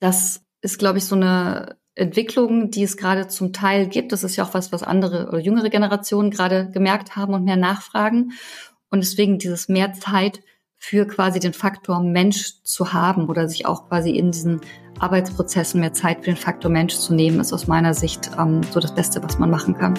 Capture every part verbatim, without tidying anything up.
Das ist, glaube ich, so eine Entwicklung, die es gerade zum Teil gibt. Das ist ja auch was, was andere oder jüngere Generationen gerade gemerkt haben und mehr nachfragen. Und deswegen dieses mehr Zeit für quasi den Faktor Mensch zu haben oder sich auch quasi in diesen Arbeitsprozessen mehr Zeit für den Faktor Mensch zu nehmen, ist aus meiner Sicht ähm, so das Beste, was man machen kann.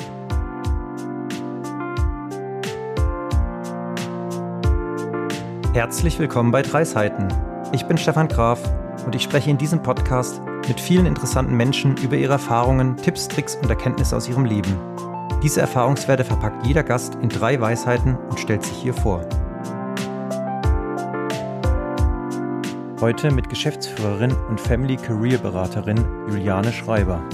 Herzlich willkommen bei Drei Seiten. Ich bin Stefan Graf und ich spreche in diesem Podcast mit vielen interessanten Menschen über ihre Erfahrungen, Tipps, Tricks und Erkenntnisse aus ihrem Leben. Diese Erfahrungswerte verpackt jeder Gast in drei Weisheiten und stellt sich hier vor. Heute mit Geschäftsführerin und Family Career Beraterin Juliane Schreiber.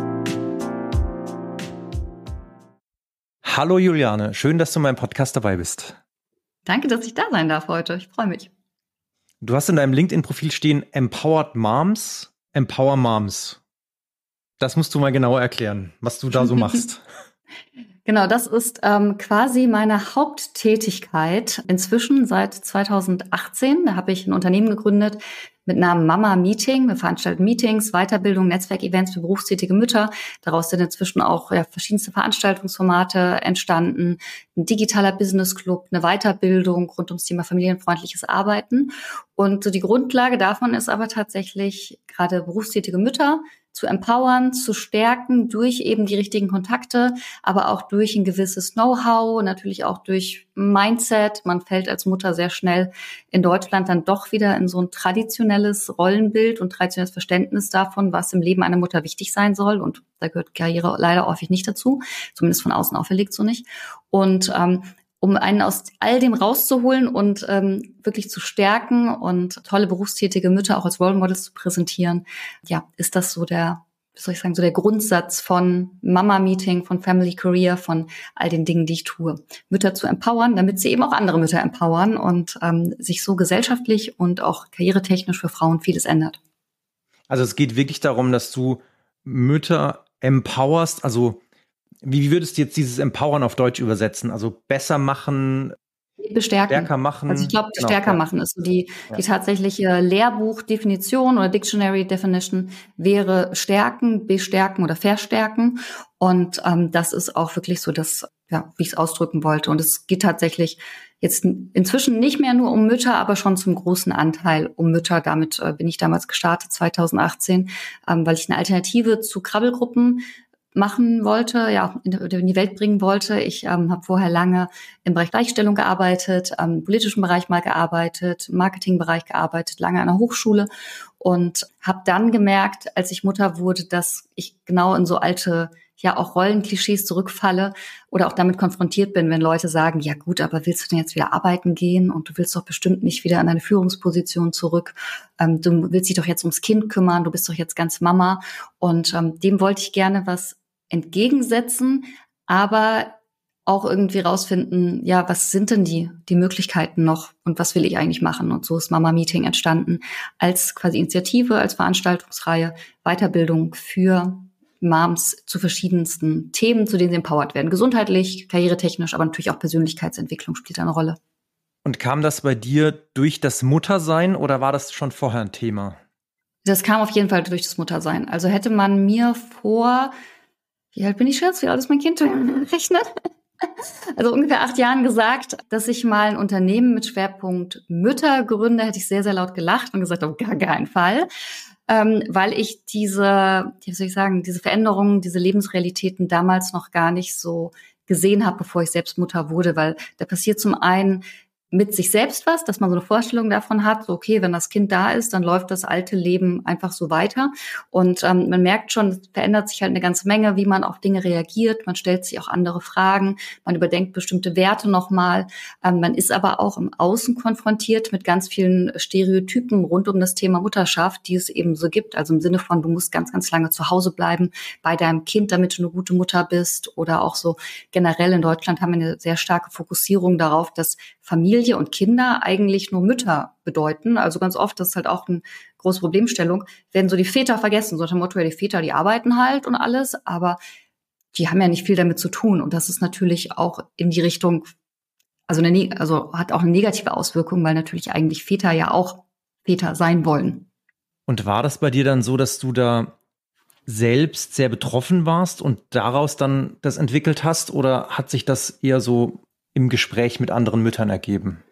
Hallo Juliane, schön, dass du in meinem Podcast dabei bist. Danke, dass ich da sein darf heute. Ich freue mich. Du hast in deinem LinkedIn-Profil stehen Empowered Moms, Empower Moms. Das musst du mal genauer erklären, was du da so machst. Genau, das ist ähm, quasi meine Haupttätigkeit inzwischen seit zweitausendachtzehn. Da habe ich ein Unternehmen gegründet mit Namen Mama Meeting. Wir veranstalten Meetings, Weiterbildung, Netzwerkevents für berufstätige Mütter. Daraus sind inzwischen auch ja, verschiedenste Veranstaltungsformate entstanden. Ein digitaler Business Club, eine Weiterbildung rund ums Thema familienfreundliches Arbeiten. Und so die Grundlage davon ist aber tatsächlich gerade berufstätige Mütter zu empowern, zu stärken durch eben die richtigen Kontakte, aber auch durch ein gewisses Know-how, natürlich auch durch Mindset. Man fällt als Mutter sehr schnell in Deutschland dann doch wieder in so ein traditionelles Rollenbild und traditionelles Verständnis davon, was im Leben einer Mutter wichtig sein soll. Und da gehört Karriere leider häufig nicht dazu, zumindest von außen auferlegt so nicht. Und ähm, um einen aus all dem rauszuholen und ähm, wirklich zu stärken und tolle berufstätige Mütter auch als Role Models zu präsentieren, ja, ist das so der, wie soll ich sagen, so der Grundsatz von Mama Meeting, von Family Career, von all den Dingen, die ich tue. Mütter zu empowern, damit sie eben auch andere Mütter empowern und ähm, sich so gesellschaftlich und auch karrieretechnisch für Frauen vieles ändert. Also es geht wirklich darum, dass du Mütter empowerst, also wie würdest du jetzt dieses Empowern auf Deutsch übersetzen? Also besser machen, bestärken. Stärker machen? Also ich glaube, genau, stärker ja. machen ist so die, ja. die tatsächliche Lehrbuchdefinition oder Dictionary Definition wäre stärken, bestärken oder verstärken. Und ähm, das ist auch wirklich so das, ja, wie ich es ausdrücken wollte. Und es geht tatsächlich jetzt inzwischen nicht mehr nur um Mütter, aber schon zum großen Anteil um Mütter. Damit äh, bin ich damals gestartet, zweitausendachtzehn, ähm, weil ich eine Alternative zu Krabbelgruppen machen wollte, ja, in, in die Welt bringen wollte. Ich ähm, habe vorher lange im Bereich Gleichstellung gearbeitet, ähm, im politischen Bereich mal gearbeitet, im Marketingbereich gearbeitet, lange an der Hochschule und habe dann gemerkt, als ich Mutter wurde, dass ich genau in so alte, ja auch Rollenklischees zurückfalle oder auch damit konfrontiert bin, wenn Leute sagen, ja gut, aber willst du denn jetzt wieder arbeiten gehen und du willst doch bestimmt nicht wieder an deine Führungsposition zurück, ähm, du willst dich doch jetzt ums Kind kümmern, du bist doch jetzt ganz Mama und ähm, dem wollte ich gerne was entgegensetzen, aber auch irgendwie rausfinden, ja, was sind denn die die Möglichkeiten noch und was will ich eigentlich machen? Und so ist Mama Meeting entstanden als quasi Initiative, als Veranstaltungsreihe, Weiterbildung für Moms zu verschiedensten Themen, zu denen sie empowered werden. Gesundheitlich, karrieretechnisch, aber natürlich auch Persönlichkeitsentwicklung spielt eine Rolle. Und kam das bei dir durch das Muttersein oder war das schon vorher ein Thema? Das kam auf jeden Fall durch das Muttersein. Also hätte man mir vor Wie alt bin ich jetzt? Wie alt ist mein Kind? Rechnet? Also ungefähr acht Jahren gesagt, dass ich mal ein Unternehmen mit Schwerpunkt Mütter gründe, hätte ich sehr, sehr laut gelacht und gesagt, auf gar keinen Fall. Ähm, weil ich diese, wie soll ich sagen, diese Veränderungen, diese Lebensrealitäten damals noch gar nicht so gesehen habe, bevor ich selbst Mutter wurde, weil da passiert zum einen mit sich selbst was, dass man so eine Vorstellung davon hat, so okay, wenn das Kind da ist, dann läuft das alte Leben einfach so weiter. Und ähm, man merkt schon, es verändert sich halt eine ganze Menge, wie man auf Dinge reagiert. Man stellt sich auch andere Fragen, man überdenkt bestimmte Werte nochmal. Ähm, man ist aber auch im Außen konfrontiert mit ganz vielen Stereotypen rund um das Thema Mutterschaft, die es eben so gibt. Also im Sinne von, du musst ganz, ganz lange zu Hause bleiben bei deinem Kind, damit du eine gute Mutter bist. Oder auch so generell in Deutschland haben wir eine sehr starke Fokussierung darauf, dass Familie und Kinder eigentlich nur Mütter bedeuten. Also ganz oft, das ist halt auch eine große Problemstellung, werden so die Väter vergessen. So nach dem Motto, ja, die Väter, die arbeiten halt und alles, aber die haben ja nicht viel damit zu tun. Und das ist natürlich auch in die Richtung, also, eine, also hat auch eine negative Auswirkung, weil natürlich eigentlich Väter ja auch Väter sein wollen. Und war das bei dir dann so, dass du da selbst sehr betroffen warst und daraus dann das entwickelt hast, oder hat sich das eher so im Gespräch mit anderen Müttern ergeben?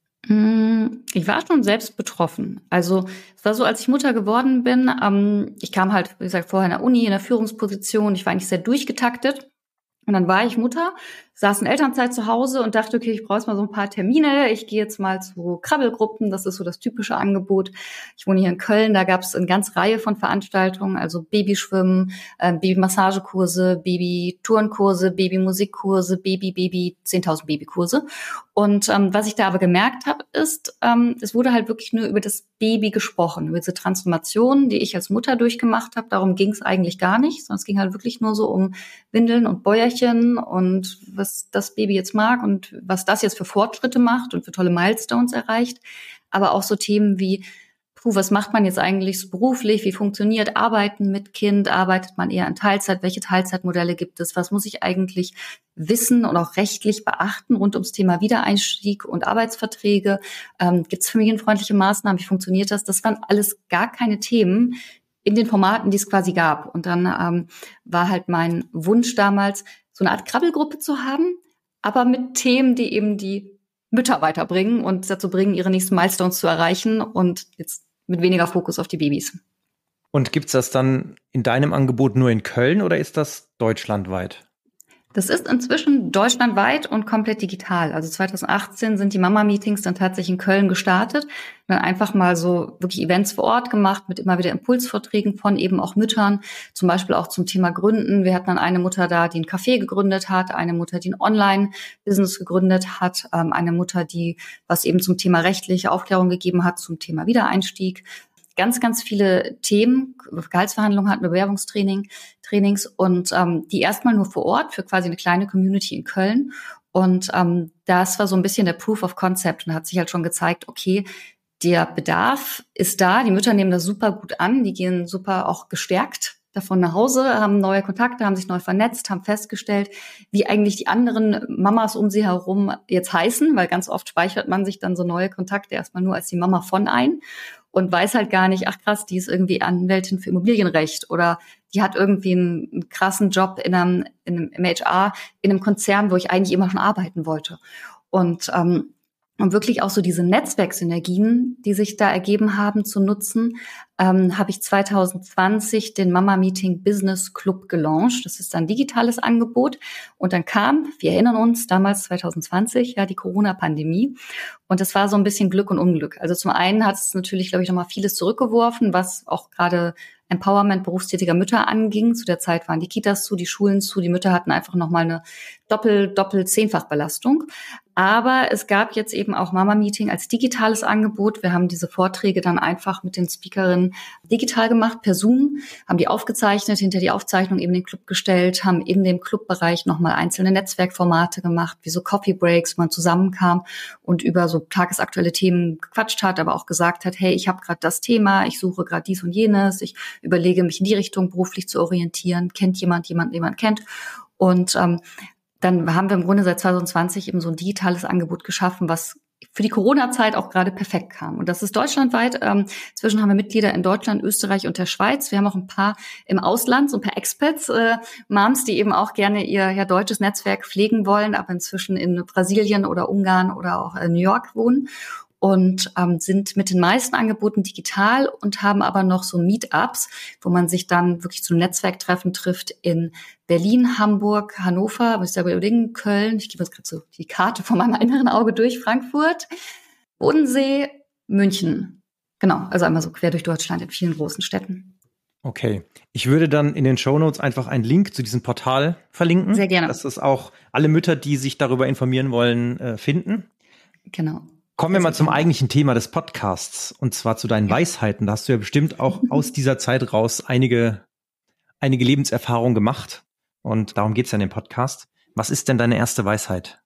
Ich war schon selbst betroffen. Also es war so, als ich Mutter geworden bin, ähm, ich kam halt, wie gesagt, vorher in der Uni, in der Führungsposition, ich war eigentlich sehr durchgetaktet. Und dann war ich Mutter, saß in Elternzeit zu Hause und dachte, okay, ich brauche jetzt mal so ein paar Termine. Ich gehe jetzt mal zu Krabbelgruppen, das ist so das typische Angebot. Ich wohne hier in Köln, da gab es eine ganze Reihe von Veranstaltungen, also Babyschwimmen, äh, Babymassagekurse, Babyturnkurse, Babymusikkurse, Baby, Baby, zehntausend Babykurse. Und ähm, was ich da aber gemerkt habe, ist, ähm, es wurde halt wirklich nur über das Baby gesprochen, über diese Transformation, die ich als Mutter durchgemacht habe. Darum ging es eigentlich gar nicht, sondern es ging halt wirklich nur so um Windeln und Bäuerchen und was das Baby jetzt mag und was das jetzt für Fortschritte macht und für tolle Milestones erreicht. Aber auch so Themen wie, puh, was macht man jetzt eigentlich so beruflich? Wie funktioniert Arbeiten mit Kind? Arbeitet man eher in Teilzeit? Welche Teilzeitmodelle gibt es? Was muss ich eigentlich wissen und auch rechtlich beachten rund ums Thema Wiedereinstieg und Arbeitsverträge? Ähm, gibt es familienfreundliche Maßnahmen? Wie funktioniert das? Das waren alles gar keine Themen in den Formaten, die es quasi gab. Und dann ähm, war halt mein Wunsch damals, so eine Art Krabbelgruppe zu haben, aber mit Themen, die eben die Mütter weiterbringen und dazu bringen, ihre nächsten Milestones zu erreichen und jetzt mit weniger Fokus auf die Babys. Und gibt's das dann in deinem Angebot nur in Köln oder ist das deutschlandweit? Das ist inzwischen deutschlandweit und komplett digital. Also zwanzig achtzehn sind die Mama-Meetings dann tatsächlich in Köln gestartet. Dann einfach mal so wirklich Events vor Ort gemacht mit immer wieder Impulsvorträgen von eben auch Müttern, zum Beispiel auch zum Thema Gründen. Wir hatten dann eine Mutter da, die ein Café gegründet hat, eine Mutter, die ein Online-Business gegründet hat, eine Mutter, die was eben zum Thema rechtliche Aufklärung gegeben hat, zum Thema Wiedereinstieg. Ganz, ganz viele Themen, Gehaltsverhandlungen hatten wir, Bewerbungstraining, Trainings und ähm, die erstmal nur vor Ort für quasi eine kleine Community in Köln. Und ähm, das war so ein bisschen der Proof of Concept und hat sich halt schon gezeigt, okay, der Bedarf ist da, die Mütter nehmen das super gut an, die gehen super auch gestärkt davon nach Hause, haben neue Kontakte, haben sich neu vernetzt, haben festgestellt, wie eigentlich die anderen Mamas um sie herum jetzt heißen, weil ganz oft speichert man sich dann so neue Kontakte erstmal nur als die Mama von ein. Und weiß halt gar nicht, ach krass, die ist irgendwie Anwältin für Immobilienrecht oder die hat irgendwie einen, einen krassen Job in einem, in einem im H R, in einem Konzern, wo ich eigentlich immer schon arbeiten wollte. Und ähm, um wirklich auch so diese Netzwerksynergien, die sich da ergeben haben, zu nutzen, ähm, habe ich zwanzig zwanzig den Mama Meeting Business Club gelauncht. Das ist ein digitales Angebot. Und dann kam, wir erinnern uns, damals zwanzig zwanzig, ja, die Corona-Pandemie. Und das war so ein bisschen Glück und Unglück. Also zum einen hat es natürlich, glaube ich, nochmal vieles zurückgeworfen, was auch gerade Empowerment berufstätiger Mütter anging. Zu der Zeit waren die Kitas zu, die Schulen zu. Die Mütter hatten einfach nochmal eine Doppel-, Doppel-, Zehnfach-Belastung. Aber es gab jetzt eben auch Mama-Meeting als digitales Angebot. Wir haben diese Vorträge dann einfach mit den Speakerinnen digital gemacht, per Zoom, haben die aufgezeichnet, hinter die Aufzeichnung eben den Club gestellt, haben in dem Clubbereich nochmal einzelne Netzwerkformate gemacht, wie so Coffee Breaks, wo man zusammenkam und über so tagesaktuelle Themen gequatscht hat, aber auch gesagt hat, hey, ich habe gerade das Thema, ich suche gerade dies und jenes, ich überlege, mich in die Richtung beruflich zu orientieren, kennt jemand jemanden, den man kennt. Und ähm, dann haben wir im Grunde seit zwanzig zwanzig eben so ein digitales Angebot geschaffen, was für die Corona-Zeit auch gerade perfekt kam. Und das ist deutschlandweit. Ähm, inzwischen haben wir Mitglieder in Deutschland, Österreich und der Schweiz. Wir haben auch ein paar im Ausland, so ein paar Expats, äh, Moms, die eben auch gerne ihr ja, deutsches Netzwerk pflegen wollen, aber inzwischen in Brasilien oder Ungarn oder auch in New York wohnen. Und ähm, sind mit den meisten Angeboten digital und haben aber noch so Meetups, wo man sich dann wirklich zu einem Netzwerktreffen trifft in Berlin, Hamburg, Hannover, muss ich selber überlegen, Köln, ich gebe jetzt gerade so die Karte vor meinem inneren Auge durch, Frankfurt, Bodensee, München. Genau, also einmal so quer durch Deutschland in vielen großen Städten. Okay, ich würde dann in den Shownotes einfach einen Link zu diesem Portal verlinken. Sehr gerne. Dass das auch alle Mütter, die sich darüber informieren wollen, äh, finden. Genau. Kommen wir mal zum eigentlichen Thema des Podcasts, und zwar zu deinen Weisheiten. Da hast du ja bestimmt auch aus dieser Zeit raus einige, einige Lebenserfahrungen gemacht. Und darum geht's ja in dem Podcast. Was ist denn deine erste Weisheit?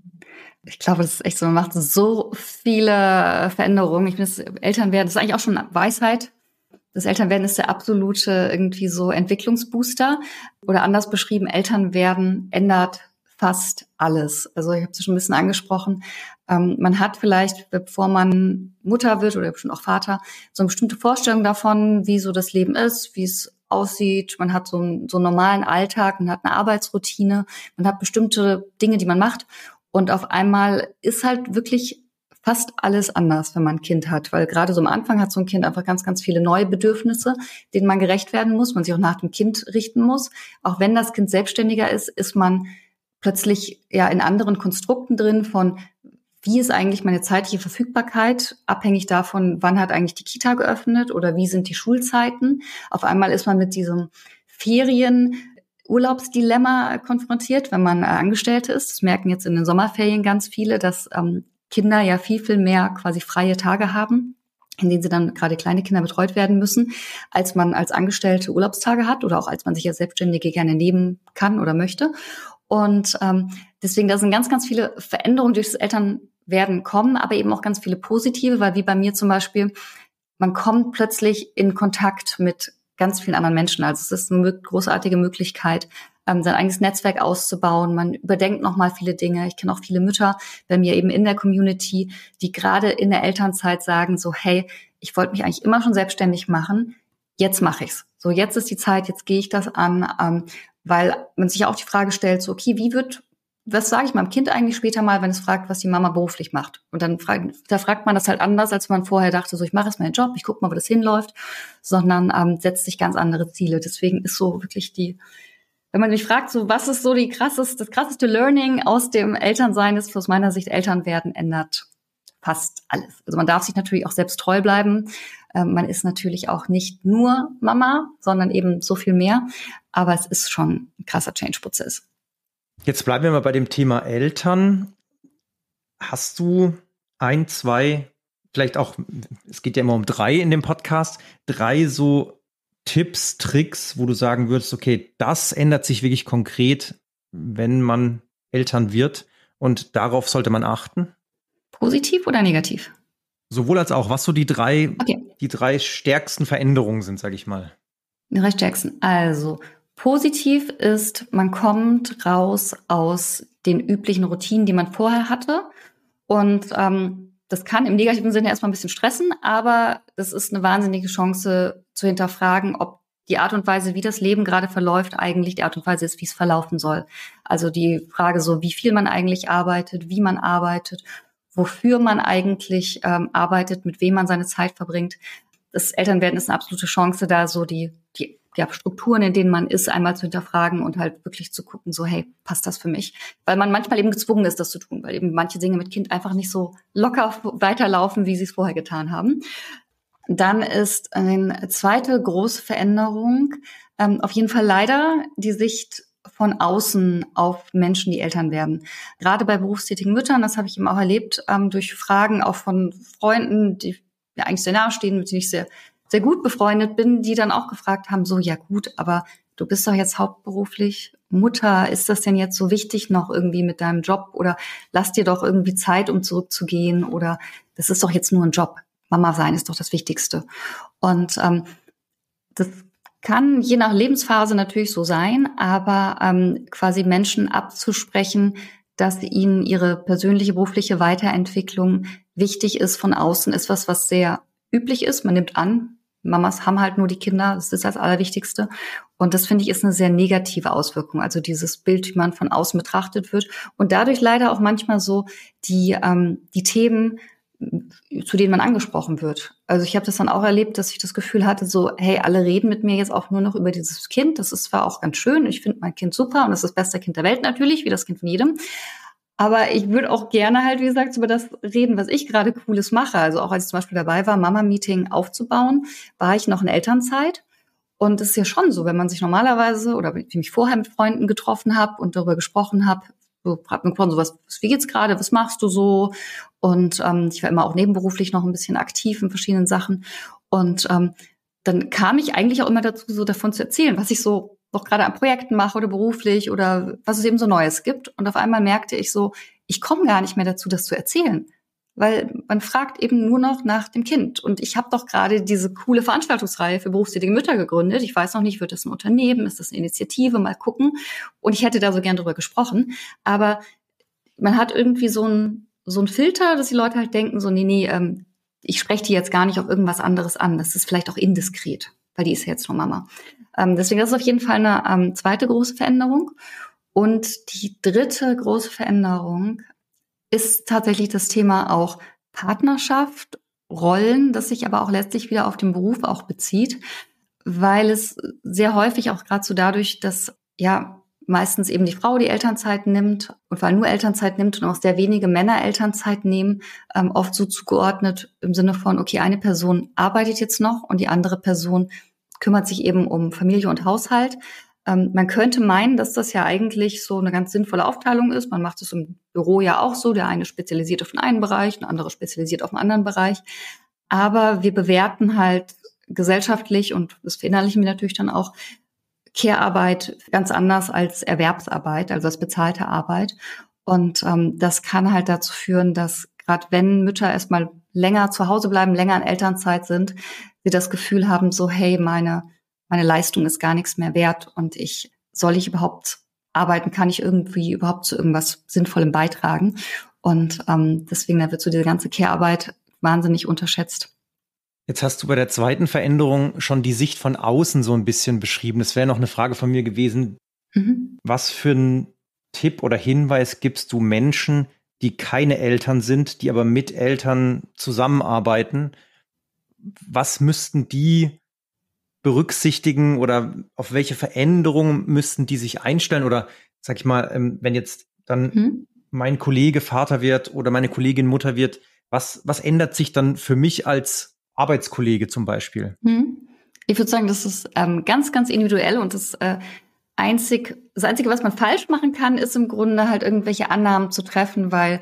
Ich glaube, das ist echt so, man macht so viele Veränderungen. Ich finde, das Elternwerden, das ist eigentlich auch schon eine Weisheit. Das Elternwerden ist der absolute irgendwie so Entwicklungsbooster. Oder anders beschrieben, Elternwerden ändert fast alles. Also ich habe es schon ein bisschen angesprochen. Ähm, man hat vielleicht, bevor man Mutter wird oder bestimmt auch Vater, so eine bestimmte Vorstellung davon, wie so das Leben ist, wie es aussieht. Man hat so einen, so einen normalen Alltag, man hat eine Arbeitsroutine, man hat bestimmte Dinge, die man macht. Und auf einmal ist halt wirklich fast alles anders, wenn man ein Kind hat. Weil gerade so am Anfang hat so ein Kind einfach ganz, ganz viele neue Bedürfnisse, denen man gerecht werden muss, man sich auch nach dem Kind richten muss. Auch wenn das Kind selbstständiger ist, ist man plötzlich ja in anderen Konstrukten drin von, wie ist eigentlich meine zeitliche Verfügbarkeit, abhängig davon, wann hat eigentlich die Kita geöffnet oder wie sind die Schulzeiten. Auf einmal ist man mit diesem Ferien-Urlaubsdilemma konfrontiert, wenn man Angestellte ist. Das merken jetzt in den Sommerferien ganz viele, dass ähm, Kinder ja viel, viel mehr quasi freie Tage haben, in denen sie dann gerade kleine Kinder betreut werden müssen, als man als Angestellte Urlaubstage hat oder auch als man sich als Selbstständige gerne nehmen kann oder möchte. Und ähm, deswegen, da sind ganz, ganz viele Veränderungen durch das Elternwerden kommen, aber eben auch ganz viele positive, weil wie bei mir zum Beispiel, man kommt plötzlich in Kontakt mit ganz vielen anderen Menschen. Also es ist eine großartige Möglichkeit, ähm, sein eigenes Netzwerk auszubauen. Man überdenkt nochmal viele Dinge. Ich kenne auch viele Mütter bei mir eben in der Community, die gerade in der Elternzeit sagen so, hey, ich wollte mich eigentlich immer schon selbstständig machen. Jetzt mache ich's. So, jetzt ist die Zeit, jetzt gehe ich das an, ähm, weil man sich auch die Frage stellt, so, okay, wie wird, was sage ich meinem Kind eigentlich später mal, wenn es fragt, was die Mama beruflich macht? Und dann fragt, da fragt man das halt anders, als man vorher dachte, so, ich mache jetzt meinen Job, ich gucke mal, wo das hinläuft, sondern ähm, setzt sich ganz andere Ziele. Deswegen ist so wirklich die, wenn man mich fragt, so, was ist so die krasseste, das krasseste Learning aus dem Elternsein ist, aus meiner Sicht, Elternwerden ändert fast alles. Also man darf sich natürlich auch selbst treu bleiben. Ähm, man ist natürlich auch nicht nur Mama, sondern eben so viel mehr. Aber es ist schon ein krasser Change-Prozess. Jetzt bleiben wir mal bei dem Thema Eltern. Hast du ein, zwei, vielleicht auch, es geht ja immer um drei in dem Podcast, drei so Tipps, Tricks, wo du sagen würdest, okay, das ändert sich wirklich konkret, wenn man Eltern wird und darauf sollte man achten? Positiv oder negativ? Sowohl als auch, was so die drei, okay. die drei stärksten Veränderungen sind, sage ich mal. Die drei stärksten. Also positiv ist, man kommt raus aus den üblichen Routinen, die man vorher hatte. Und ähm, das kann im negativen Sinne erstmal ein bisschen stressen, aber das ist eine wahnsinnige Chance zu hinterfragen, ob die Art und Weise, wie das Leben gerade verläuft, eigentlich die Art und Weise ist, wie es verlaufen soll. Also die Frage so, wie viel man eigentlich arbeitet, wie man arbeitet, wofür man eigentlich ähm, arbeitet, mit wem man seine Zeit verbringt. Das Elternwerden ist eine absolute Chance, da so die, die ja, Strukturen, in denen man ist, einmal zu hinterfragen und halt wirklich zu gucken, so, hey, passt das für mich? Weil man manchmal eben gezwungen ist, das zu tun, weil eben manche Dinge mit Kind einfach nicht so locker weiterlaufen, wie sie es vorher getan haben. Dann ist eine zweite große Veränderung, ähm, auf jeden Fall leider die Sicht von außen auf Menschen, die Eltern werden. Gerade bei berufstätigen Müttern, das habe ich eben auch erlebt, ähm, durch Fragen auch von Freunden, die mir eigentlich sehr nahe stehen, mit denen ich sehr, sehr gut befreundet bin, die dann auch gefragt haben, so, ja gut, aber du bist doch jetzt hauptberuflich Mutter, ist das denn jetzt so wichtig noch irgendwie mit deinem Job oder lass dir doch irgendwie Zeit, um zurückzugehen oder das ist doch jetzt nur ein Job. Mama sein ist doch das Wichtigste. Und ähm, das kann je nach Lebensphase natürlich so sein, aber ähm, quasi Menschen abzusprechen, dass ihnen ihre persönliche berufliche Weiterentwicklung wichtig ist von außen, ist was, was sehr üblich ist. Man nimmt an, Mamas haben halt nur die Kinder, das ist das Allerwichtigste. Und das, finde ich, ist eine sehr negative Auswirkung. Also dieses Bild, wie man von außen betrachtet wird. Und dadurch leider auch manchmal so die ähm, die Themen, zu denen man angesprochen wird. Also ich habe das dann auch erlebt, dass ich das Gefühl hatte, so, hey, alle reden mit mir jetzt auch nur noch über dieses Kind. Das ist zwar auch ganz schön, ich finde mein Kind super und das ist das beste Kind der Welt natürlich, wie das Kind von jedem. Aber ich würde auch gerne halt, wie gesagt, über das reden, was ich gerade Cooles mache. Also auch als ich zum Beispiel dabei war, Mama-Meeting aufzubauen, war ich noch in Elternzeit. Und es ist ja schon so, wenn man sich normalerweise oder wie ich mich vorher mit Freunden getroffen habe und darüber gesprochen habe, so, hab mir gesprochen, so was, wie geht's gerade, was machst du so? Und ähm, ich war immer auch nebenberuflich noch ein bisschen aktiv in verschiedenen Sachen. Und ähm, dann kam ich eigentlich auch immer dazu, so davon zu erzählen, was ich so noch gerade an Projekten mache oder beruflich oder was es eben so Neues gibt. Und auf einmal merkte ich so, ich komme gar nicht mehr dazu, das zu erzählen. weil man fragt eben nur noch nach dem Kind. Und ich habe doch gerade diese coole Veranstaltungsreihe für berufstätige Mütter gegründet. Ich weiß noch nicht, wird das ein Unternehmen, ist das eine Initiative, mal gucken. Und ich hätte da so gern drüber gesprochen. Aber man hat irgendwie so ein so ein Filter, dass die Leute halt denken, so nee, nee, ähm, ich spreche die jetzt gar nicht auf irgendwas anderes an. Das ist vielleicht auch indiskret, weil die ist ja jetzt nur Mama. Ähm, deswegen das ist auf jeden Fall eine ähm, zweite große Veränderung. Und die dritte große Veränderung ist tatsächlich das Thema auch Partnerschaft, Rollen, das sich aber auch letztlich wieder auf den Beruf auch bezieht, weil es sehr häufig auch gerade so dadurch, dass ja meistens eben die Frau die Elternzeit nimmt und vor allem nur Elternzeit nimmt und auch sehr wenige Männer Elternzeit nehmen, ähm, oft so zugeordnet im Sinne von, okay, eine Person arbeitet jetzt noch und die andere Person kümmert sich eben um Familie und Haushalt. Ähm, man könnte meinen, dass das ja eigentlich so eine ganz sinnvolle Aufteilung ist. Man macht es im Büro ja auch so. Der eine spezialisiert auf den einen Bereich, der andere spezialisiert auf den anderen Bereich. Aber wir bewerten halt gesellschaftlich, und das verinnerlichen wir natürlich dann auch, Care-Arbeit ganz anders als Erwerbsarbeit, also als bezahlte Arbeit. Und ähm, das kann halt dazu führen, dass gerade wenn Mütter erstmal länger zu Hause bleiben, länger in Elternzeit sind, sie das Gefühl haben, so hey, meine meine Leistung ist gar nichts mehr wert und ich soll ich überhaupt arbeiten, kann ich irgendwie überhaupt zu irgendwas Sinnvollem beitragen. Und ähm, deswegen da wird so diese ganze Care-Arbeit wahnsinnig unterschätzt. Jetzt hast du bei der zweiten Veränderung schon die Sicht von außen so ein bisschen beschrieben. Das wäre noch eine Frage von mir gewesen. Mhm. Was für einen Tipp oder Hinweis gibst du Menschen, die keine Eltern sind, die aber mit Eltern zusammenarbeiten? Was müssten die berücksichtigen oder auf welche Veränderungen müssten die sich einstellen? Oder sag ich mal, wenn jetzt dann mhm. mein Kollege Vater wird oder meine Kollegin Mutter wird, was, was ändert sich dann für mich als Arbeitskollege zum Beispiel? Ich würde sagen, das ist ähm, ganz, ganz individuell und das äh, einzig, das Einzige, was man falsch machen kann, ist im Grunde halt irgendwelche Annahmen zu treffen, weil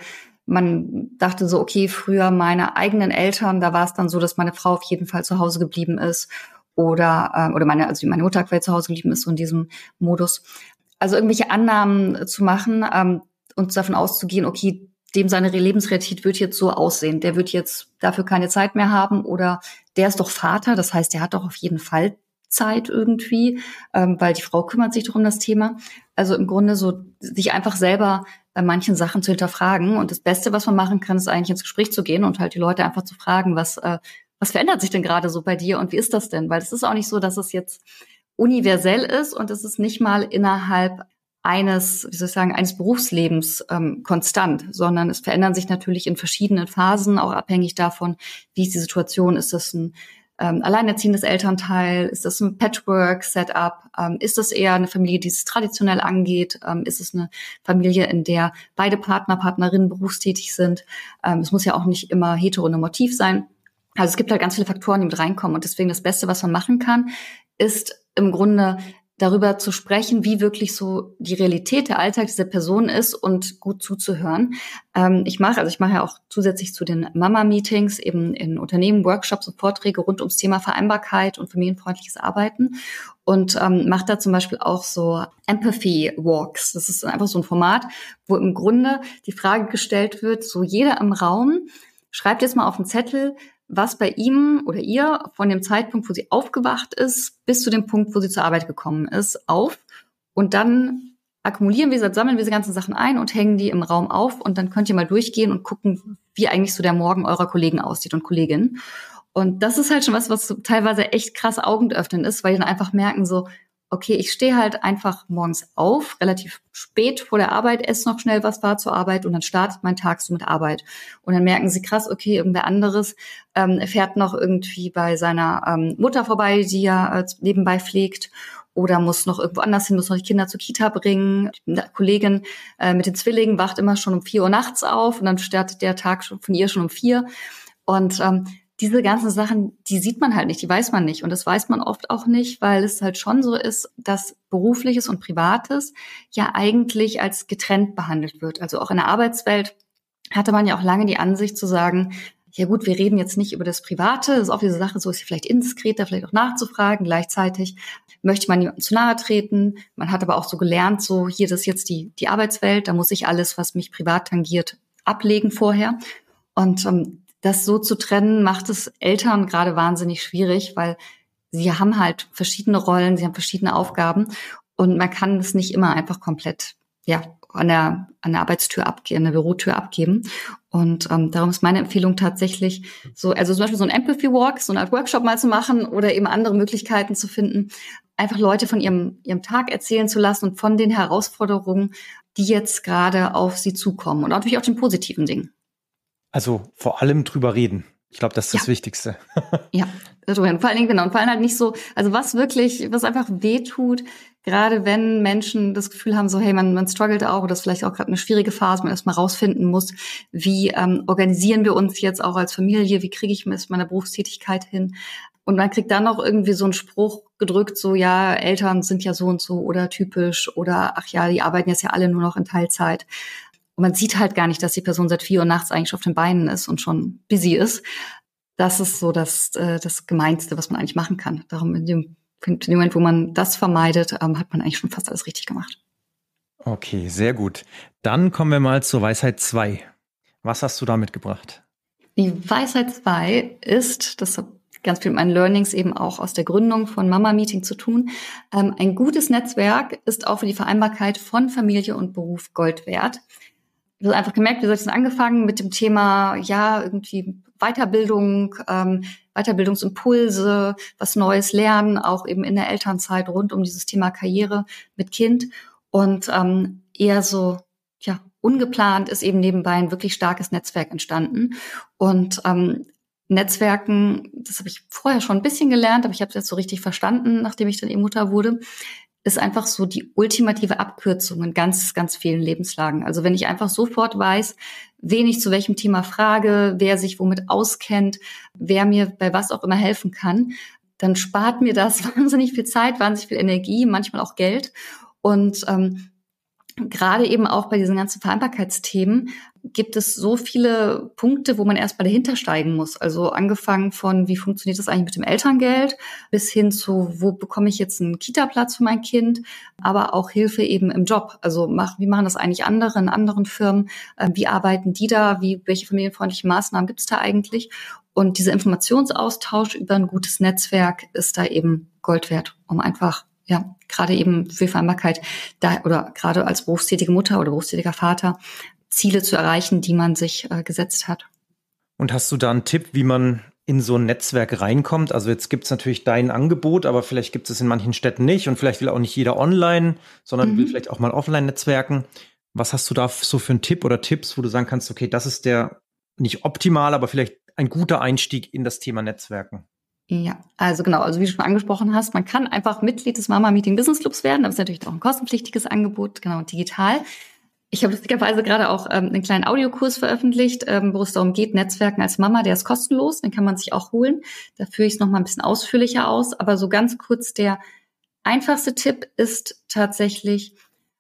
man dachte so, okay, früher meine eigenen Eltern, da war es dann so, dass meine Frau auf jeden Fall zu Hause geblieben ist oder ähm, oder meine, also meine Mutter quasi zu Hause geblieben ist, so in diesem Modus. Also irgendwelche Annahmen zu machen ähm, und davon auszugehen, okay, dem seine Lebensrealität wird jetzt so aussehen. Der wird jetzt dafür keine Zeit mehr haben oder der ist doch Vater. Das heißt, der hat doch auf jeden Fall Zeit irgendwie, ähm, weil die Frau kümmert sich doch um das Thema. Also im Grunde so sich einfach selber bei manchen Sachen zu hinterfragen. Und das Beste, was man machen kann, ist eigentlich ins Gespräch zu gehen und halt die Leute einfach zu fragen, was, äh, was verändert sich denn gerade so bei dir und wie ist das denn? Weil es ist auch nicht so, dass es jetzt universell ist und es ist nicht mal innerhalb eines, wie soll ich sagen, eines Berufslebens ähm, konstant, sondern es verändern sich natürlich in verschiedenen Phasen, auch abhängig davon, wie ist die Situation, ist das ein ähm, alleinerziehendes Elternteil, ist das ein Patchwork-Setup, ähm, ist das eher eine Familie, die es traditionell angeht, ähm, ist es eine Familie, in der beide Partner, Partnerinnen berufstätig sind, ähm, es muss ja auch nicht immer heteronormativ sein. Also es gibt halt ganz viele Faktoren, die mit reinkommen und deswegen das Beste, was man machen kann, ist im Grunde darüber zu sprechen, wie wirklich so die Realität, der Alltag dieser Person ist und gut zuzuhören. Ähm, ich mache, also ich mache ja auch zusätzlich zu den Mama-Meetings eben in Unternehmen Workshops und Vorträge rund ums Thema Vereinbarkeit und familienfreundliches Arbeiten und ähm, mache da zum Beispiel auch so Empathy Walks. Das ist einfach so ein Format, wo im Grunde die Frage gestellt wird, so jeder im Raum schreibt jetzt mal auf einen Zettel, was bei ihm oder ihr von dem Zeitpunkt, wo sie aufgewacht ist, bis zu dem Punkt, wo sie zur Arbeit gekommen ist, auf. Und dann akkumulieren wir, sammeln wir diese ganzen Sachen ein und hängen die im Raum auf. Und dann könnt ihr mal durchgehen und gucken, wie eigentlich so der Morgen eurer Kollegen aussieht und Kolleginnen. Und das ist halt schon was, was so teilweise echt krass augenöffnend ist, weil die dann einfach merken so, okay, ich stehe halt einfach morgens auf, relativ spät vor der Arbeit, esse noch schnell was, fahre zur Arbeit und dann startet mein Tag so mit Arbeit. Und dann merken sie, krass, okay, irgendwer anderes ähm, fährt noch irgendwie bei seiner ähm, Mutter vorbei, die ja äh, nebenbei pflegt oder muss noch irgendwo anders hin, muss noch die Kinder zur Kita bringen. Die Kollegin äh, mit den Zwillingen wacht immer schon um vier Uhr nachts auf und dann startet der Tag schon von ihr schon um vier. Und ähm, diese ganzen Sachen, die sieht man halt nicht, die weiß man nicht. Und das weiß man oft auch nicht, weil es halt schon so ist, dass Berufliches und Privates ja eigentlich als getrennt behandelt wird. Also auch in der Arbeitswelt hatte man ja auch lange die Ansicht zu sagen, ja gut, wir reden jetzt nicht über das Private. Das ist auch diese Sache, so ist sie vielleicht indiskreter, vielleicht auch nachzufragen. Gleichzeitig möchte man niemandem zu nahe treten. Man hat aber auch so gelernt, so hier, das ist jetzt die, die Arbeitswelt, da muss ich alles, was mich privat tangiert, ablegen vorher. Und ähm, das so zu trennen, macht es Eltern gerade wahnsinnig schwierig, weil sie haben halt verschiedene Rollen, sie haben verschiedene Aufgaben und man kann es nicht immer einfach komplett, ja, an der, an der Arbeitstür abgeben, an der Bürotür abgeben. Und ähm, darum ist meine Empfehlung tatsächlich so, also zum Beispiel so ein Empathy Walk, so eine Art Workshop mal zu machen oder eben andere Möglichkeiten zu finden, einfach Leute von ihrem, ihrem Tag erzählen zu lassen und von den Herausforderungen, die jetzt gerade auf sie zukommen und natürlich auch den positiven Dingen. Also vor allem drüber reden. Ich glaube, das ist ja. das Wichtigste. Ja, vor allen Dingen, genau. Und vor allem halt nicht so, also was wirklich, was einfach wehtut, gerade wenn Menschen das Gefühl haben, so, hey, man, man struggelt auch, oder das ist vielleicht auch gerade eine schwierige Phase, man erstmal rausfinden muss, wie ähm, organisieren wir uns jetzt auch als Familie, wie kriege ich mit meiner Berufstätigkeit hin? Und man kriegt dann noch irgendwie so einen Spruch gedrückt, so, ja, Eltern sind ja so und so oder typisch oder, ach ja, die arbeiten jetzt ja alle nur noch in Teilzeit. Und man sieht halt gar nicht, dass die Person seit vier Uhr nachts eigentlich schon auf den Beinen ist und schon busy ist. Das ist so das, äh, das Gemeinste, was man eigentlich machen kann. Darum in dem, in dem Moment, wo man das vermeidet, ähm, hat man eigentlich schon fast alles richtig gemacht. Okay, sehr gut. Dann kommen wir mal zur Weisheit zwei. Was hast du da mitgebracht? Die Weisheit zwei ist, das hat ganz viel mit meinen Learnings eben auch aus der Gründung von Mama Meeting zu tun. Ähm, ein gutes Netzwerk ist auch für die Vereinbarkeit von Familie und Beruf Gold wert. Ich habe einfach gemerkt, wir sind angefangen mit dem Thema, ja, irgendwie Weiterbildung, ähm, Weiterbildungsimpulse, was Neues lernen, auch eben in der Elternzeit rund um dieses Thema Karriere mit Kind. Und ähm, eher so, ja, ungeplant ist eben nebenbei ein wirklich starkes Netzwerk entstanden. Und ähm, Netzwerken, das habe ich vorher schon ein bisschen gelernt, aber ich habe es jetzt so richtig verstanden, nachdem ich dann eben Mutter wurde, ist einfach so die ultimative Abkürzung in ganz, ganz vielen Lebenslagen. Also wenn ich einfach sofort weiß, wen ich zu welchem Thema frage, wer sich womit auskennt, wer mir bei was auch immer helfen kann, dann spart mir das wahnsinnig viel Zeit, wahnsinnig viel Energie, manchmal auch Geld. Und ähm, gerade eben auch bei diesen ganzen Vereinbarkeitsthemen gibt es so viele Punkte, wo man erstmal dahinter steigen muss. Also angefangen von, wie funktioniert das eigentlich mit dem Elterngeld, bis hin zu, wo bekomme ich jetzt einen Kita-Platz für mein Kind, aber auch Hilfe eben im Job. Also mach, wie machen das eigentlich andere in anderen Firmen? Wie arbeiten die da? Wie, welche familienfreundlichen Maßnahmen gibt es da eigentlich? Und dieser Informationsaustausch über ein gutes Netzwerk ist da eben Gold wert, um einfach, ja, gerade eben für Vereinbarkeit da oder gerade als berufstätige Mutter oder berufstätiger Vater Ziele zu erreichen, die man sich äh, gesetzt hat. Und hast du da einen Tipp, wie man in so ein Netzwerk reinkommt? Also jetzt gibt es natürlich dein Angebot, aber vielleicht gibt es in manchen Städten nicht und vielleicht will auch nicht jeder online, sondern mhm. will vielleicht auch mal offline netzwerken. Was hast du da so für einen Tipp oder Tipps, wo du sagen kannst, okay, das ist der nicht optimal, aber vielleicht ein guter Einstieg in das Thema Netzwerken? Ja, also genau, also wie du schon angesprochen hast, man kann einfach Mitglied des Mama Meeting Business Clubs werden. Das ist natürlich auch ein kostenpflichtiges Angebot, genau, digital. Ich habe lustigerweise gerade auch ähm, einen kleinen Audiokurs veröffentlicht, ähm, wo es darum geht, Netzwerken als Mama, der ist kostenlos, den kann man sich auch holen. Da führe ich es nochmal ein bisschen ausführlicher aus. Aber so ganz kurz, der einfachste Tipp ist tatsächlich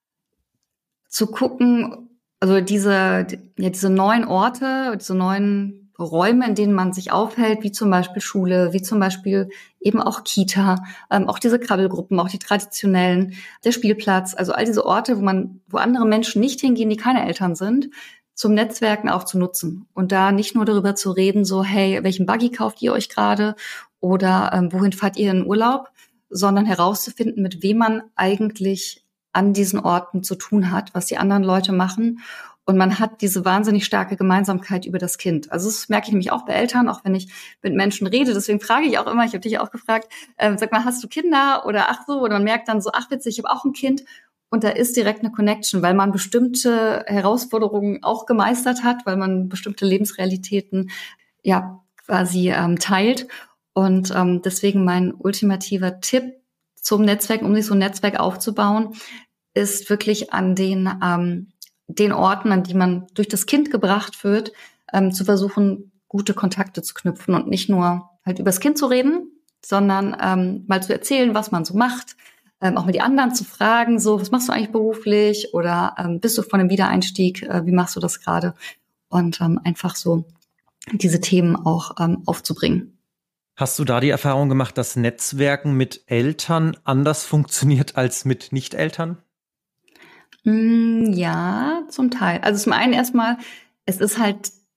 zu gucken, also diese, ja, diese neuen Orte, diese neuen Räume, in denen man sich aufhält, wie zum Beispiel Schule, wie zum Beispiel eben auch Kita, ähm, auch diese Krabbelgruppen, auch die traditionellen, der Spielplatz, also all diese Orte, wo man, wo andere Menschen nicht hingehen, die keine Eltern sind, zum Netzwerken auch zu nutzen und da nicht nur darüber zu reden, so hey, welchen Buggy kauft ihr euch gerade oder ähm, wohin fahrt ihr in Urlaub, sondern herauszufinden, mit wem man eigentlich an diesen Orten zu tun hat, was die anderen Leute machen. Und man hat diese wahnsinnig starke Gemeinsamkeit über das Kind. Also das merke ich nämlich auch bei Eltern, auch wenn ich mit Menschen rede. Deswegen frage ich auch immer, ich habe dich auch gefragt, äh, sag mal, hast du Kinder oder ach so? Oder man merkt dann so, ach witzig, ich habe auch ein Kind. Und da ist direkt eine Connection, weil man bestimmte Herausforderungen auch gemeistert hat, weil man bestimmte Lebensrealitäten ja quasi ähm, teilt. Und ähm, deswegen mein ultimativer Tipp zum Netzwerk, um sich so ein Netzwerk aufzubauen, ist wirklich an den ähm, den Orten, an die man durch das Kind gebracht wird, ähm, zu versuchen, gute Kontakte zu knüpfen und nicht nur halt über das Kind zu reden, sondern ähm, mal zu erzählen, was man so macht, ähm, auch mit die anderen zu fragen, so, was machst du eigentlich beruflich oder ähm, bist du von einem Wiedereinstieg, äh, wie machst du das gerade? Und ähm, einfach so diese Themen auch ähm, aufzubringen. Hast du da die Erfahrung gemacht, dass Netzwerken mit Eltern anders funktioniert als mit Nicht-Eltern? Ja, zum Teil. Also zum einen erstmal, es ist halt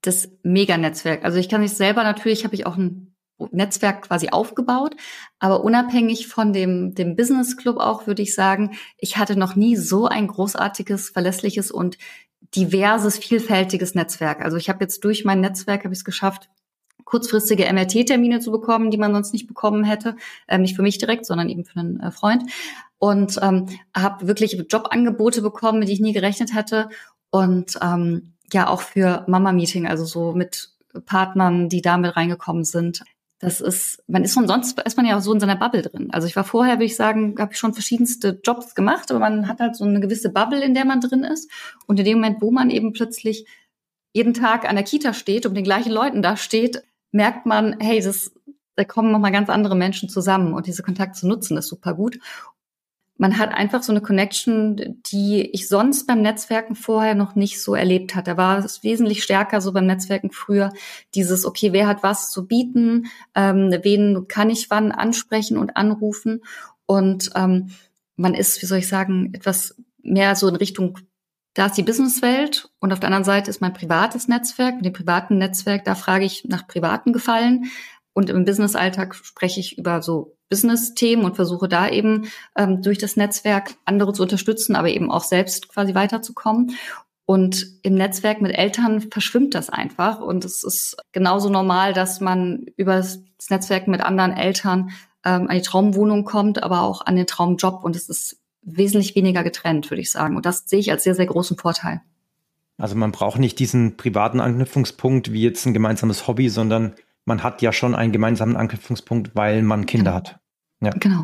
das Mega-Netzwerk. Also ich kann mich selber, natürlich habe ich auch ein Netzwerk quasi aufgebaut, aber unabhängig von dem, dem Business Club auch, würde ich sagen, ich hatte noch nie so ein großartiges, verlässliches und diverses, vielfältiges Netzwerk. Also ich habe jetzt durch mein Netzwerk, habe ich es geschafft, kurzfristige M R T-Termine zu bekommen, die man sonst nicht bekommen hätte. Ähm, nicht für mich direkt, sondern eben für einen äh, Freund. Und ähm, habe wirklich Jobangebote bekommen, mit denen ich nie gerechnet hatte. Und ähm, ja, auch für Mama-Meeting, also so mit Partnern, die da mit reingekommen sind. Das ist, man ist schon, sonst ist man ja auch so in seiner Bubble drin. Also ich war vorher, würde ich sagen, habe ich schon verschiedenste Jobs gemacht, aber man hat halt so eine gewisse Bubble, in der man drin ist. Und in dem Moment, wo man eben plötzlich jeden Tag an der Kita steht und mit den gleichen Leuten da steht, merkt man, hey, das, da kommen nochmal ganz andere Menschen zusammen und diese Kontakte zu nutzen ist super gut. Man hat einfach so eine Connection, die ich sonst beim Netzwerken vorher noch nicht so erlebt hatte. Da war es wesentlich stärker so beim Netzwerken früher dieses, okay, wer hat was zu bieten, ähm, wen kann ich wann ansprechen und anrufen. Und ähm, man ist, wie soll ich sagen, etwas mehr so in Richtung, da ist die Businesswelt und auf der anderen Seite ist mein privates Netzwerk. Mit dem privaten Netzwerk, da frage ich nach privaten Gefallen. Und im Business-Alltag spreche ich über so Business-Themen und versuche da eben ähm, durch das Netzwerk andere zu unterstützen, aber eben auch selbst quasi weiterzukommen. Und im Netzwerk mit Eltern verschwimmt das einfach. Und es ist genauso normal, dass man über das Netzwerk mit anderen Eltern ähm, an die Traumwohnung kommt, aber auch an den Traumjob. Und es ist wesentlich weniger getrennt, würde ich sagen. Und das sehe ich als sehr, sehr großen Vorteil. Also man braucht nicht diesen privaten Anknüpfungspunkt wie jetzt ein gemeinsames Hobby, sondern man hat ja schon einen gemeinsamen Anknüpfungspunkt, weil man Kinder genau. hat. Ja. Genau.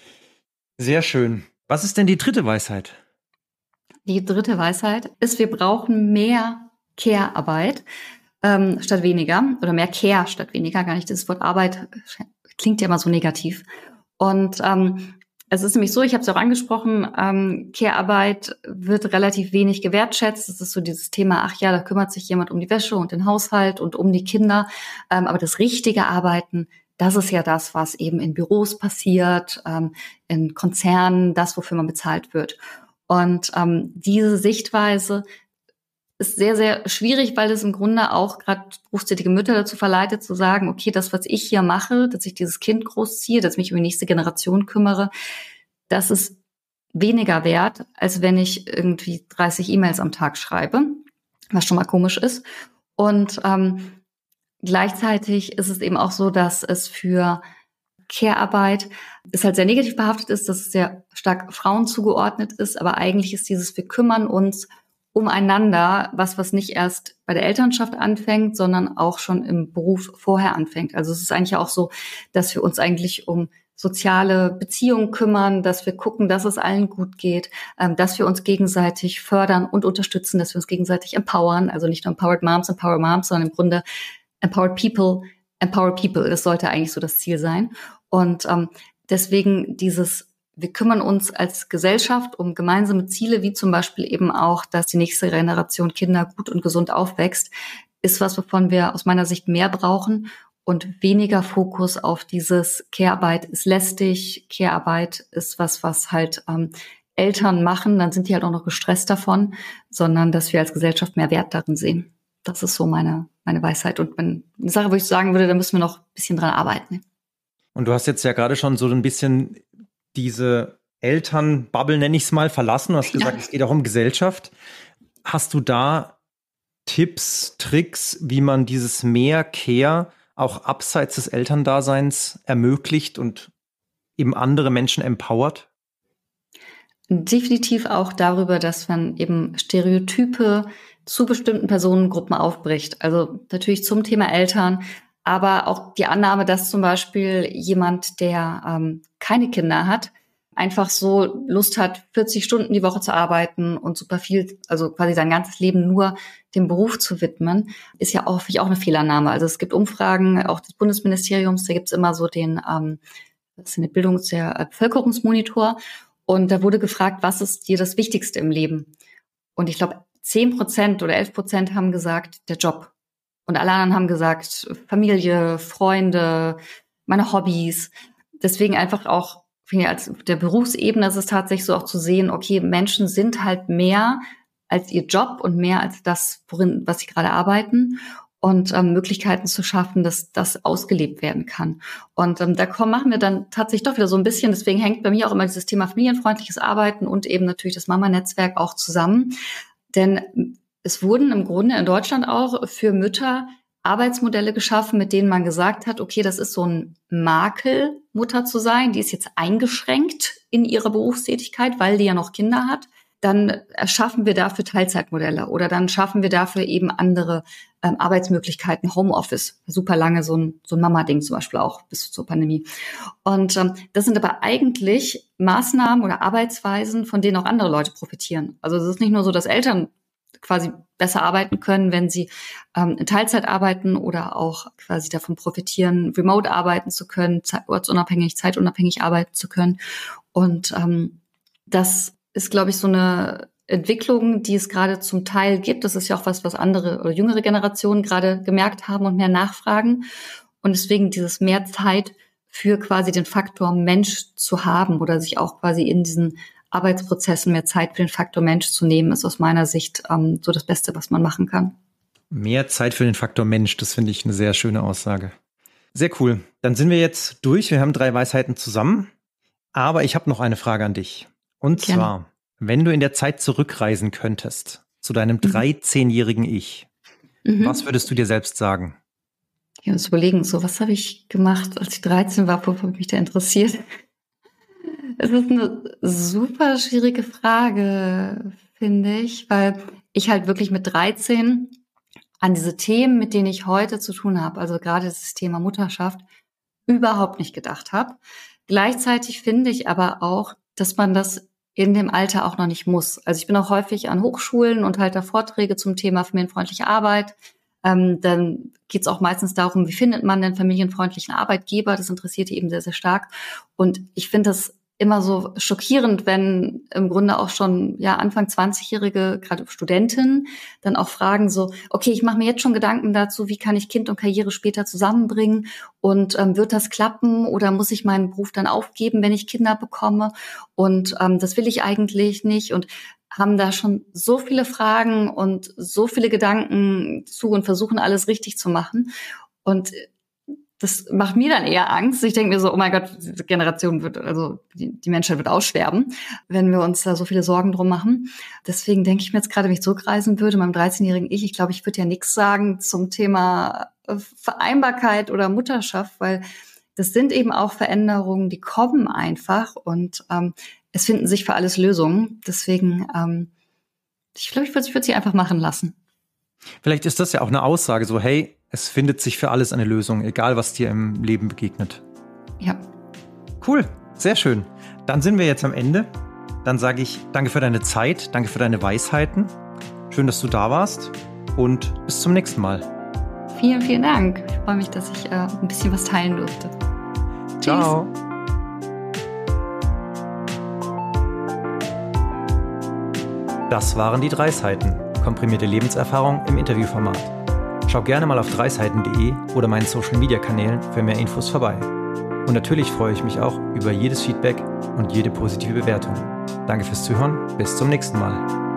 Sehr schön. Was ist denn die dritte Weisheit? Die dritte Weisheit ist, wir brauchen mehr Care-Arbeit ähm, statt weniger oder mehr Care statt weniger. Gar nicht, das Wort Arbeit klingt ja immer so negativ. Und ähm, es ist nämlich so, ich habe es auch angesprochen, ähm, Care-Arbeit wird relativ wenig gewertschätzt. Es ist so dieses Thema, ach ja, da kümmert sich jemand um die Wäsche und den Haushalt und um die Kinder. Ähm, aber das richtige Arbeiten, das ist ja das, was eben in Büros passiert, ähm, in Konzernen, das, wofür man bezahlt wird. Und ähm, diese Sichtweise ist sehr, sehr schwierig, weil es im Grunde auch gerade berufstätige Mütter dazu verleitet, zu sagen, okay, das, was ich hier mache, dass ich dieses Kind großziehe, dass ich mich um die nächste Generation kümmere, das ist weniger wert, als wenn ich irgendwie dreißig E-Mails am Tag schreibe, was schon mal komisch ist. Und ähm, gleichzeitig ist es eben auch so, dass es für Care-Arbeit ist halt sehr negativ behaftet ist, dass es sehr stark Frauen zugeordnet ist, aber eigentlich ist dieses, wir kümmern uns umeinander, was was nicht erst bei der Elternschaft anfängt, sondern auch schon im Beruf vorher anfängt. Also es ist eigentlich auch so, dass wir uns eigentlich um soziale Beziehungen kümmern, dass wir gucken, dass es allen gut geht, ähm, dass wir uns gegenseitig fördern und unterstützen, dass wir uns gegenseitig empowern. Also nicht nur Empowered Moms, Empower Moms, sondern im Grunde Empowered People, Empower People. Das sollte eigentlich so das Ziel sein. Und ähm, deswegen dieses wir kümmern uns als Gesellschaft um gemeinsame Ziele, wie zum Beispiel eben auch, dass die nächste Generation Kinder gut und gesund aufwächst, ist was, wovon wir aus meiner Sicht mehr brauchen und weniger Fokus auf dieses Care-Arbeit ist lästig, Care-Arbeit ist was, was halt ähm, Eltern machen, dann sind die halt auch noch gestresst davon, sondern dass wir als Gesellschaft mehr Wert darin sehen. Das ist so meine, meine Weisheit. Und wenn, eine Sache, wo ich sagen würde, da müssen wir noch ein bisschen dran arbeiten. Und du hast jetzt ja gerade schon so ein bisschen diese Elternbubble, nenne ich es mal, verlassen. Du hast gesagt, ja. Es geht auch um Gesellschaft. Hast du da Tipps, Tricks, wie man dieses mehr Care auch abseits des Elterndaseins ermöglicht und eben andere Menschen empowert? Definitiv auch darüber, dass man eben Stereotype zu bestimmten Personengruppen aufbricht. Also natürlich zum Thema Eltern, aber auch die Annahme, dass zum Beispiel jemand, der ähm, keine Kinder hat, einfach so Lust hat, vierzig Stunden die Woche zu arbeiten und super viel, also quasi sein ganzes Leben nur dem Beruf zu widmen, ist ja auch, auch eine Fehlannahme. Also es gibt Umfragen, auch des Bundesministeriums, da gibt es immer so den, ähm, das ist eine Bildungs-, der Bevölkerungsmonitor. Und da wurde gefragt, was ist dir das Wichtigste im Leben? Und ich glaube, zehn Prozent oder elf Prozent haben gesagt, der Job. Und alle anderen haben gesagt, Familie, Freunde, meine Hobbys. Deswegen einfach auch, finde ich, als der Berufsebene ist es tatsächlich so auch zu sehen, okay, Menschen sind halt mehr als ihr Job und mehr als das, worin, was sie gerade arbeiten. und ähm, Möglichkeiten zu schaffen, dass das ausgelebt werden kann. Und ähm, da kommen, machen wir dann tatsächlich doch wieder so ein bisschen, deswegen hängt bei mir auch immer dieses Thema familienfreundliches Arbeiten und eben natürlich das Mama-Netzwerk auch zusammen. Denn es wurden im Grunde in Deutschland auch für Mütter Arbeitsmodelle geschaffen, mit denen man gesagt hat, okay, das ist so ein Makel, Mutter zu sein, die ist jetzt eingeschränkt in ihrer Berufstätigkeit, weil die ja noch Kinder hat. Dann erschaffen wir dafür Teilzeitmodelle oder dann schaffen wir dafür eben andere ähm, Arbeitsmöglichkeiten, Homeoffice, super lange so ein, so ein Mama-Ding zum Beispiel auch bis zur Pandemie. Und ähm, das sind aber eigentlich Maßnahmen oder Arbeitsweisen, von denen auch andere Leute profitieren. Also es ist nicht nur so, dass Eltern quasi besser arbeiten können, wenn sie ähm, in Teilzeit arbeiten oder auch quasi davon profitieren, remote arbeiten zu können, ze- ortsunabhängig, zeitunabhängig arbeiten zu können. Und ähm, das ist, glaube ich, so eine Entwicklung, die es gerade zum Teil gibt. Das ist ja auch was, was andere oder jüngere Generationen gerade gemerkt haben und mehr nachfragen. Und deswegen dieses mehr Zeit für quasi den Faktor Mensch zu haben oder sich auch quasi in diesen Arbeitsprozessen mehr Zeit für den Faktor Mensch zu nehmen, ist aus meiner Sicht ähm, so das Beste, was man machen kann. Mehr Zeit für den Faktor Mensch, das finde ich eine sehr schöne Aussage. Sehr cool. Dann sind wir jetzt durch. Wir haben drei Weisheiten zusammen. Aber ich habe noch eine Frage an dich. Und Gerne. zwar, wenn du in der Zeit zurückreisen könntest, zu deinem Mhm. dreizehnjährigen Ich, Mhm. was würdest du dir selbst sagen? Ich muss überlegen, so was habe ich gemacht, als ich dreizehn war, wofür habe ich mich da interessiert? Es ist eine super schwierige Frage, finde ich, weil ich halt wirklich mit dreizehn an diese Themen, mit denen ich heute zu tun habe, also gerade das Thema Mutterschaft, überhaupt nicht gedacht habe. Gleichzeitig finde ich aber auch, dass man das in dem Alter auch noch nicht muss. Also ich bin auch häufig an Hochschulen und halte da Vorträge zum Thema familienfreundliche Arbeit. Ähm, dann geht es auch meistens darum, wie findet man denn familienfreundlichen Arbeitgeber? Das interessiert die eben sehr, sehr stark. Und ich finde das immer so schockierend, wenn im Grunde auch schon ja Anfang zwanzigjährige, gerade Studentinnen, dann auch fragen so, okay, ich mache mir jetzt schon Gedanken dazu, wie kann ich Kind und Karriere später zusammenbringen und ähm, wird das klappen oder muss ich meinen Beruf dann aufgeben, wenn ich Kinder bekomme? Und ähm, das will ich eigentlich nicht und haben da schon so viele Fragen und so viele Gedanken zu und versuchen alles richtig zu machen. Und das macht mir dann eher Angst. Ich denke mir so, oh mein Gott, diese Generation wird, also die, die Menschheit wird aussterben, wenn wir uns da so viele Sorgen drum machen. Deswegen denke ich mir jetzt gerade, wenn ich zurückreisen würde, meinem dreizehnjährigen Ich, ich glaube, ich würde ja nichts sagen zum Thema Vereinbarkeit oder Mutterschaft, weil das sind eben auch Veränderungen, die kommen einfach und ähm, es finden sich für alles Lösungen. Deswegen, ähm, ich glaube, ich würde ich würde sie einfach machen lassen. Vielleicht ist das ja auch eine Aussage, so hey, es findet sich für alles eine Lösung, egal was dir im Leben begegnet. Ja. Cool, sehr schön. Dann sind wir jetzt am Ende. Dann sage ich danke für deine Zeit, danke für deine Weisheiten. Schön, dass du da warst und bis zum nächsten Mal. Vielen, vielen Dank. Ich freue mich, dass ich äh, ein bisschen was teilen durfte. Ciao. Tschüss. Das waren die Dreisheiten. Komprimierte Lebenserfahrung im Interviewformat. Schau gerne mal auf dreisheiten punkt de oder meinen Social-Media-Kanälen für mehr Infos vorbei. Und natürlich freue ich mich auch über jedes Feedback und jede positive Bewertung. Danke fürs Zuhören, bis zum nächsten Mal.